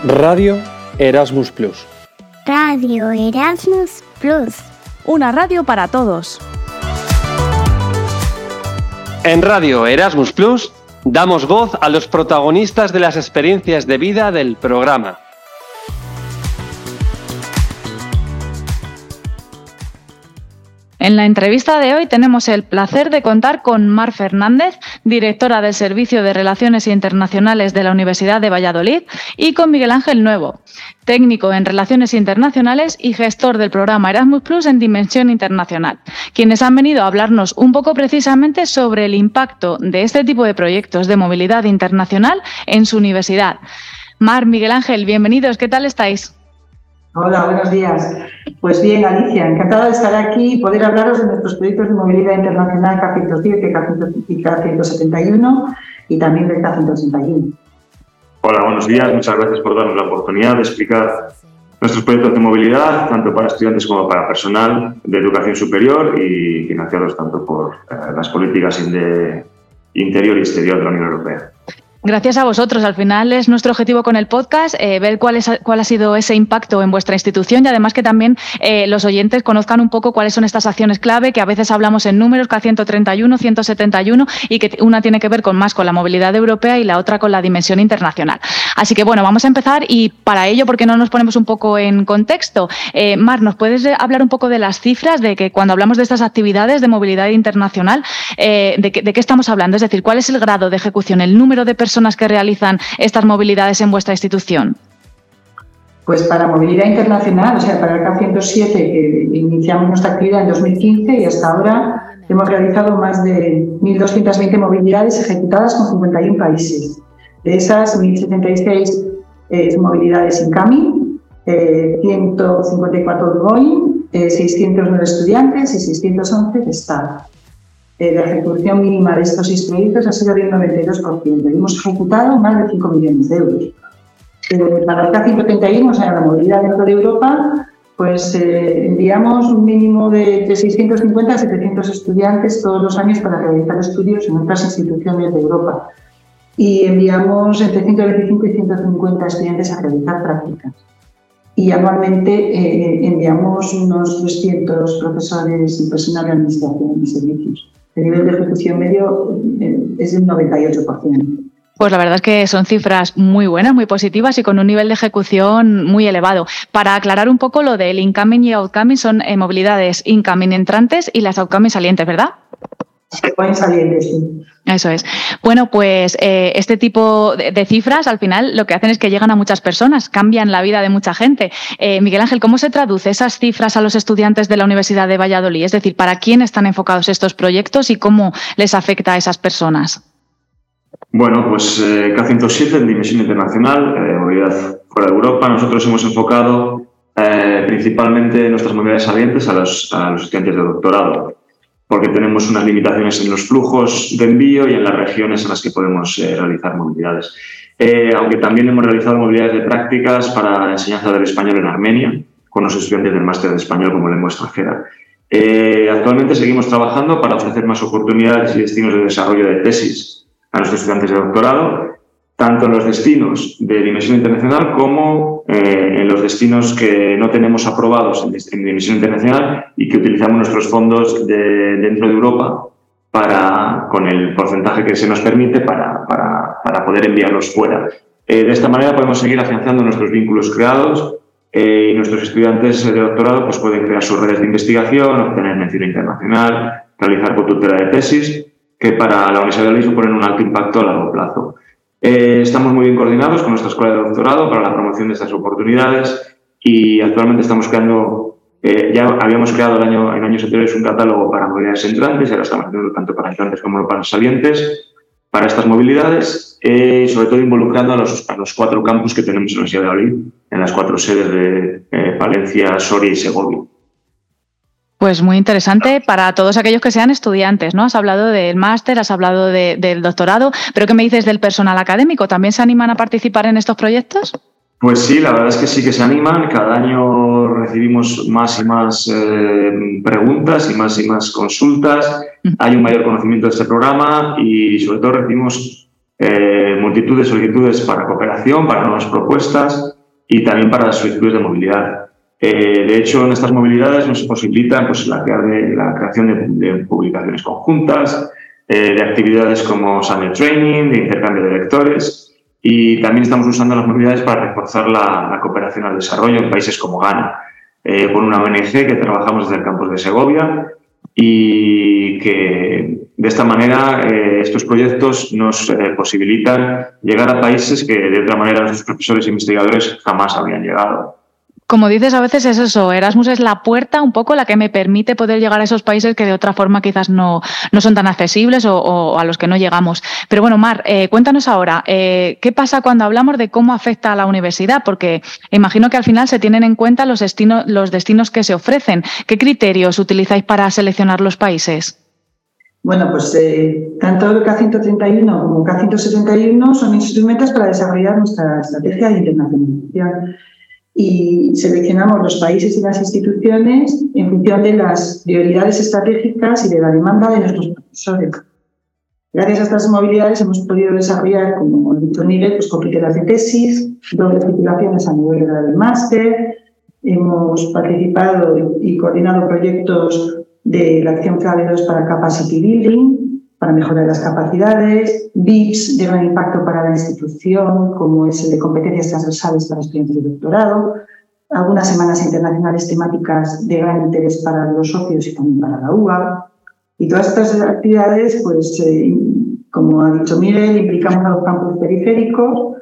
Radio Erasmus Plus. Radio Erasmus Plus. Una radio para todos. En Radio Erasmus Plus damos voz a los protagonistas de las experiencias de vida del programa. En la entrevista de hoy tenemos el placer de contar con Mar Fernández, directora del Servicio de Relaciones Internacionales de la Universidad de Valladolid, y con Miguel Ángel Nuevo, técnico en Relaciones Internacionales y gestor del programa Erasmus Plus en Dimensión Internacional, quienes han venido a hablarnos un poco precisamente sobre el impacto de este tipo de proyectos de movilidad internacional en su universidad. Mar, Miguel Ángel, bienvenidos, ¿qué tal estáis? Hola, buenos días. Pues bien, Alicia, encantada de estar aquí y poder hablaros de nuestros proyectos de movilidad internacional K107 y K171 y también del K181. Hola, buenos días. Muchas gracias por darnos la oportunidad de explicar nuestros proyectos de movilidad, tanto para estudiantes como para personal de educación superior y financiados tanto por las políticas de interior y exterior de la Unión Europea. Gracias a vosotros. Al final es nuestro objetivo con el podcast, ver cuál ha sido ese impacto en vuestra institución y además que también los oyentes conozcan un poco cuáles son estas acciones clave, que a veces hablamos en números, K131, 171, y que una tiene que ver más con la movilidad europea y la otra con la dimensión internacional. Así que bueno, vamos a empezar y para ello, ¿por qué no nos ponemos un poco en contexto? Mar, ¿nos puedes hablar un poco de las cifras, de que cuando hablamos de estas actividades de movilidad internacional, de qué estamos hablando? Es decir, ¿cuál es el grado de ejecución, el número de personas que realizan estas movilidades en vuestra institución? Pues para movilidad internacional, o sea, para el K107, que iniciamos nuestra actividad en 2015 y hasta ahora hemos realizado más de 1.220 movilidades ejecutadas con 51 países. De esas, 1.076 movilidades incoming, 154 going, 609 estudiantes y 611 de staff. La ejecución mínima de estos 6 proyectos ha sido del 92%. Hemos ejecutado más de 5 millones de euros. Para el K131, o sea, la movilidad dentro de Europa, pues enviamos un mínimo de 650 a 700 estudiantes todos los años para realizar estudios en otras instituciones de Europa. Y enviamos entre 125 y 150 estudiantes a realizar prácticas. Y anualmente enviamos unos 300 profesores y personal de administración y servicios. El nivel de ejecución medio es del 98%. Pues la verdad es que son cifras muy buenas, muy positivas y con un nivel de ejecución muy elevado. Para aclarar un poco lo del incoming y outcoming, son movilidades incoming entrantes y las outcoming salientes, ¿verdad? Se pueden salientes, sí. Eso es. Bueno, pues este tipo de cifras al final lo que hacen es que llegan a muchas personas, cambian la vida de mucha gente. Miguel Ángel, ¿cómo se traduce esas cifras a los estudiantes de la Universidad de Valladolid? Es decir, ¿para quién están enfocados estos proyectos y cómo les afecta a esas personas? Bueno, pues K107 en Dimensión Internacional, movilidad fuera de Europa. Nosotros hemos enfocado principalmente nuestras movilidades salientes a los estudiantes de doctorado, porque tenemos unas limitaciones en los flujos de envío y en las regiones en las que podemos realizar movilidades. Aunque también hemos realizado movilidades de prácticas para la enseñanza del español en Armenia, con los estudiantes del máster de español como lengua extranjera. Actualmente seguimos trabajando para ofrecer más oportunidades y destinos de desarrollo de tesis a nuestros estudiantes de doctorado, tanto en los destinos de dimensión internacional como en los destinos que no tenemos aprobados en dimensión internacional y que utilizamos nuestros fondos dentro de Europa con el porcentaje que se nos permite para poder enviarlos fuera. De esta manera podemos seguir afianzando nuestros vínculos creados y nuestros estudiantes de doctorado pues, pueden crear sus redes de investigación, obtener mención internacional, realizar cotutela de tesis, que para la Universidad de Valladolid suponen un alto impacto a largo plazo. Estamos muy bien coordinados con nuestra escuela de doctorado para la promoción de estas oportunidades y actualmente estamos creando, ya habíamos creado en años anteriores un catálogo para movilidades entrantes y ahora estamos haciendo tanto para entrantes como para salientes para estas movilidades y sobre todo involucrando a los 4 campus que tenemos en la Universidad de Valladolid, en las 4 sedes de Palencia, Soria y Segovia. Pues muy interesante para todos aquellos que sean estudiantes, ¿no? Has hablado del máster, has hablado del doctorado, pero ¿qué me dices del personal académico? ¿También se animan a participar en estos proyectos? Pues sí, la verdad es que sí que se animan. Cada año recibimos más y más preguntas y más consultas. Hay un mayor conocimiento de este programa y sobre todo recibimos multitud de solicitudes para cooperación, para nuevas propuestas y también para las solicitudes de movilidad. De hecho, en estas movilidades nos posibilitan pues, la creación de publicaciones conjuntas, de actividades como Summer Training, de intercambio de lectores, y también estamos usando las movilidades para reforzar la cooperación al desarrollo en países como Ghana, con una ONG que trabajamos desde el campus de Segovia y que de esta manera estos proyectos nos posibilitan llegar a países que de otra manera nuestros profesores e investigadores jamás habrían llegado. Como dices, a veces es eso, Erasmus es la puerta un poco la que me permite poder llegar a esos países que de otra forma quizás no son tan accesibles o a los que no llegamos. Pero bueno, Mar, cuéntanos ahora, ¿qué pasa cuando hablamos de cómo afecta a la universidad? Porque imagino que al final se tienen en cuenta los destinos que se ofrecen. ¿Qué criterios utilizáis para seleccionar los países? Bueno, pues tanto el K131 como K171 son instrumentos para desarrollar nuestra estrategia de internacionalización. Y seleccionamos los países y las instituciones en función de las prioridades estratégicas y de la demanda de nuestros profesores. Gracias a estas movilidades hemos podido desarrollar, como ha dicho Miguel, pues capítulos de tesis, dobles titulaciones a nivel del máster, hemos participado y coordinado proyectos de la acción clave 2 para Capacity Building, para mejorar las capacidades, VIPs de gran impacto para la institución, como es el de competencias transversales para estudiantes de doctorado, algunas semanas internacionales temáticas de gran interés para los socios y también para la UA. Y todas estas actividades, pues, como ha dicho Miguel, implicamos a los campus periféricos,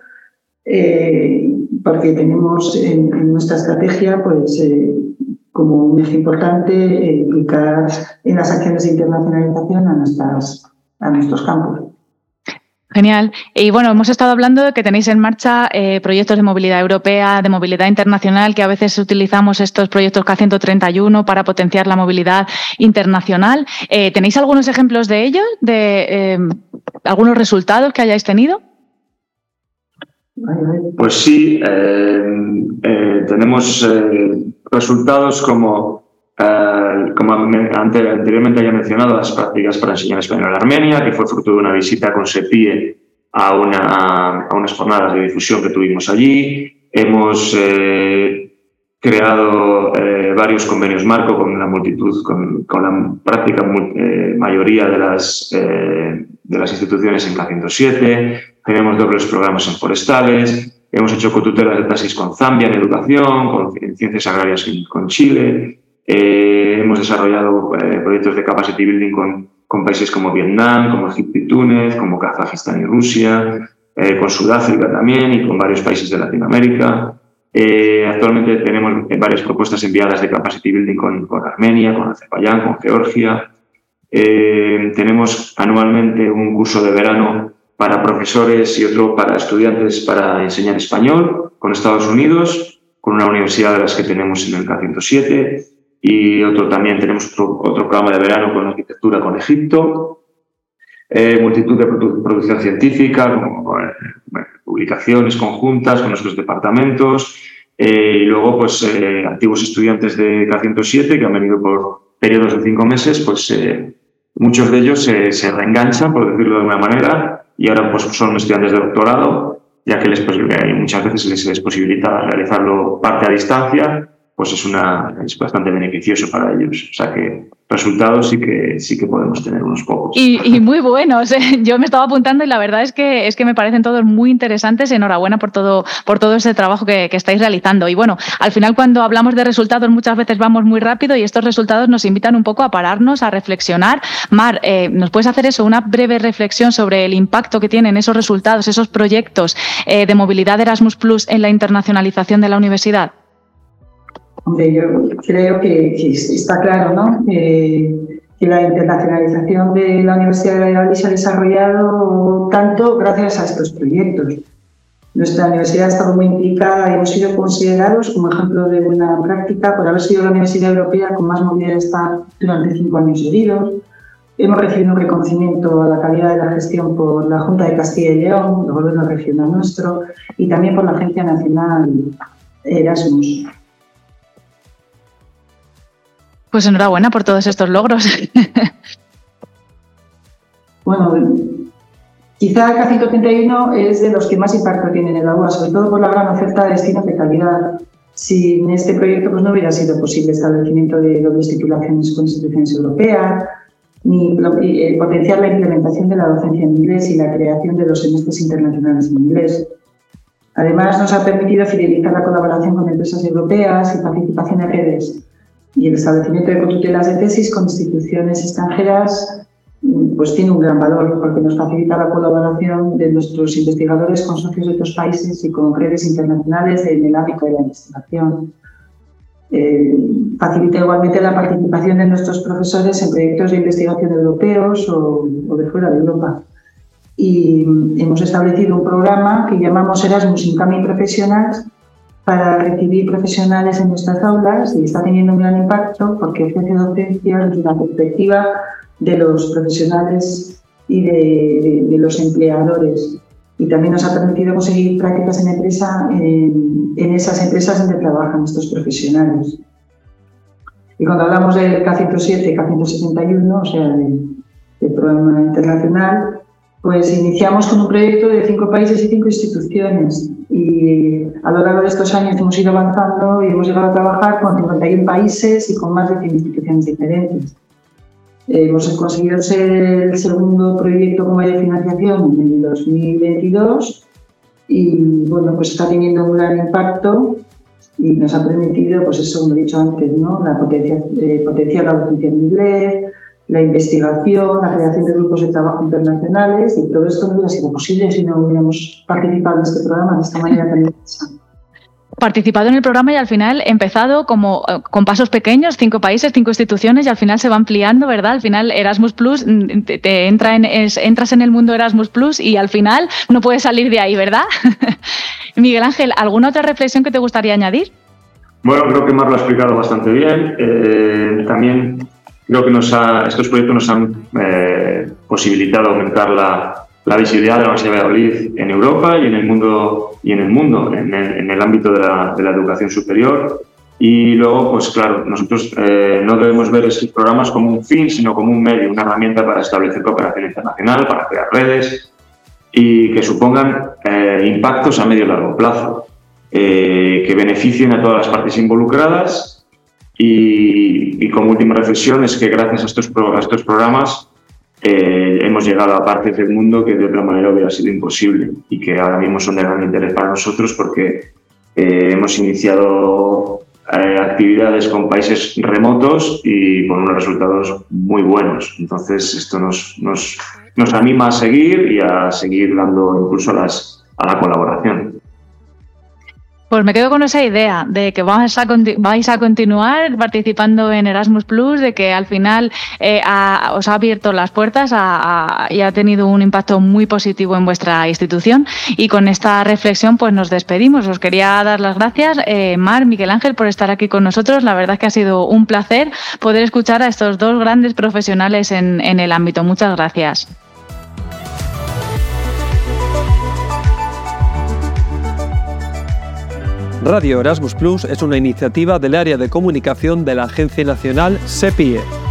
porque tenemos en nuestra estrategia, pues, como un eje importante, implicar en las acciones de internacionalización a nuestros campus. Genial. Y bueno, hemos estado hablando de que tenéis en marcha proyectos de movilidad europea, de movilidad internacional, que a veces utilizamos estos proyectos K131 para potenciar la movilidad internacional. ¿Tenéis algunos ejemplos de ellos, de algunos resultados que hayáis tenido? Pues sí, tenemos resultados como anteriormente había mencionado, las prácticas para enseñar español en Armenia, que fue fruto de una visita con SEPIE a unas jornadas de difusión que tuvimos allí. Hemos creado varios convenios marco con la práctica mayoría de las instituciones en K107. Tenemos dobles programas en forestales. Hemos hecho cotutelas de tesis con Zambia en educación, en ciencias agrarias con Chile. Hemos desarrollado proyectos de capacity building con países como Vietnam, como Egipto y Túnez, como Kazajistán y Rusia, con Sudáfrica también y con varios países de Latinoamérica. Actualmente tenemos varias propuestas enviadas de capacity building con Armenia, con Azerbaiyán, con Georgia. Tenemos anualmente un curso de verano para profesores y otro para estudiantes para enseñar español con Estados Unidos, con una universidad de las que tenemos en el K107. Y también tenemos otro programa de verano con arquitectura con Egipto, multitud de producción científica, como publicaciones conjuntas con nuestros departamentos, y luego pues antiguos estudiantes de K107 que han venido por periodos de 5 meses, pues muchos de ellos se reenganchan, por decirlo de alguna manera, y ahora pues son estudiantes de doctorado, ya que muchas veces les posibilita realizarlo parte a distancia. Pues es bastante beneficioso para ellos. O sea que resultados sí que podemos tener unos pocos. Y muy buenos. Yo me estaba apuntando y la verdad es que me parecen todos muy interesantes. Enhorabuena por todo ese trabajo que estáis realizando. Y bueno, al final cuando hablamos de resultados muchas veces vamos muy rápido y estos resultados nos invitan un poco a pararnos, a reflexionar. Mar, ¿nos puedes hacer una breve reflexión sobre el impacto que tienen esos resultados, esos proyectos de movilidad Erasmus Plus en la internacionalización de la universidad? Hombre, yo creo que está claro, ¿no? Que la internacionalización de la Universidad de Valladolid se ha desarrollado tanto gracias a estos proyectos. Nuestra universidad ha estado muy implicada y hemos sido considerados como ejemplo de una práctica por haber sido la universidad europea con más movilidad staff durante 5 años seguidos. Hemos recibido un reconocimiento a la calidad de la gestión por la Junta de Castilla y León, el Gobierno regional nuestro, y también por la Agencia Nacional Erasmus. Pues enhorabuena por todos estos logros. Bueno, Quizá K131 es de los que más impacto tiene en el agua, sobre todo por la gran oferta de destinos de calidad. Sin este proyecto pues no hubiera sido posible el establecimiento de dobles titulaciones con instituciones europeas, ni potenciar la implementación de la docencia en inglés y la creación de los semestres internacionales en inglés. Además, nos ha permitido fidelizar la colaboración con empresas europeas y participación en redes y el establecimiento de cotutelas de tesis con instituciones extranjeras pues tiene un gran valor porque nos facilita la colaboración de nuestros investigadores con socios de otros países y con redes internacionales en el ámbito de la investigación. Facilita igualmente la participación de nuestros profesores en proyectos de investigación europeos o de fuera de Europa. Y hemos establecido un programa que llamamos Erasmus Incoming Professionals para recibir profesionales en nuestras aulas y está teniendo un gran impacto porque ofrece docencia desde la perspectiva de los profesionales y de los empleadores. Y también nos ha permitido conseguir prácticas en empresa en esas empresas donde trabajan estos profesionales. Y cuando hablamos del K107, K161, o sea, del programa internacional, pues iniciamos con un proyecto de 5 países y 5 instituciones. Y a lo largo de estos años hemos ido avanzando y hemos llegado a trabajar con 51 países y con más de 100 instituciones diferentes. Hemos conseguido ser el segundo proyecto con mayor financiación en el 2022 y bueno, pues está teniendo un gran impacto y nos ha permitido, pues eso como he dicho antes, ¿no? Potenciar la docencia en inglés, la investigación, la creación de grupos de trabajo internacionales y todo esto no hubiera sido posible si no hubiéramos participado en este programa de esta manera tan interesante. Participado en el programa y al final empezado como con pasos pequeños, 5 países, 5 instituciones y al final se va ampliando, ¿verdad? Al final Erasmus Plus, entras en el mundo Erasmus Plus y al final no puedes salir de ahí, ¿verdad? Miguel Ángel, ¿alguna otra reflexión que te gustaría añadir? Bueno, creo que Mar lo ha explicado bastante bien. También creo que estos proyectos nos han posibilitado aumentar la visibilidad de la Universidad de Valladolid en Europa y en el mundo, en el ámbito de la educación superior. Y luego, pues claro, nosotros no debemos ver estos programas como un fin, sino como un medio, una herramienta para establecer cooperación internacional, para crear redes y que supongan impactos a medio y largo plazo, que beneficien a todas las partes involucradas. Y como última reflexión es que gracias a estos programas hemos llegado a partes del mundo que de otra manera hubiera sido imposible y que ahora mismo son de gran interés para nosotros porque hemos iniciado actividades con países remotos y con unos resultados muy buenos. Entonces esto nos anima a seguir y a seguir dando impulso a la colaboración. Pues me quedo con esa idea de que vais a continuar participando en Erasmus Plus, de que al final os ha abierto las puertas y ha tenido un impacto muy positivo en vuestra institución. Y con esta reflexión pues nos despedimos. Os quería dar las gracias, Mar, Miguel Ángel, por estar aquí con nosotros. La verdad es que ha sido un placer poder escuchar a estos 2 grandes profesionales en el ámbito. Muchas gracias. Radio Erasmus Plus es una iniciativa del área de comunicación de la Agencia Nacional SEPIE.